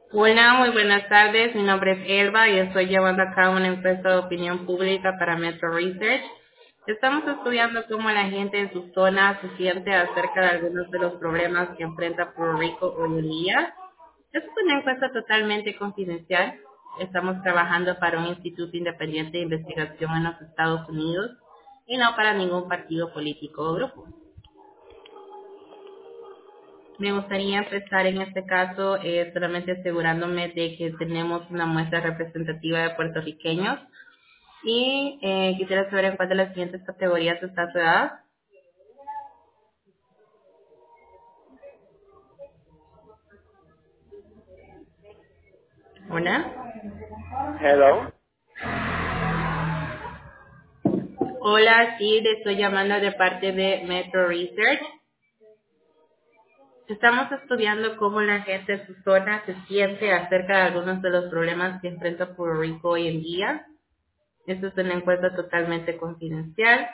Hola, muy buenas tardes. Mi nombre es Elba y estoy llevando a cabo una encuesta de opinión pública para Metro Research. Estamos estudiando cómo la gente en su zona se siente acerca de algunos de los problemas que enfrenta Puerto Rico hoy en día. Es una encuesta totalmente confidencial. Estamos trabajando para un instituto independiente de investigación en los Estados Unidos y no para ningún partido político o grupo. Me gustaría empezar en este caso solamente asegurándome de que tenemos una muestra representativa de puertorriqueños y quisiera saber en cuál de las siguientes categorías está su edad. Hola. Hello. Hola, sí, le estoy llamando de parte de Metro Research. Estamos estudiando cómo la gente en su zona se siente acerca de algunos de los problemas que enfrenta Puerto Rico hoy en día. Esto es una encuesta totalmente confidencial.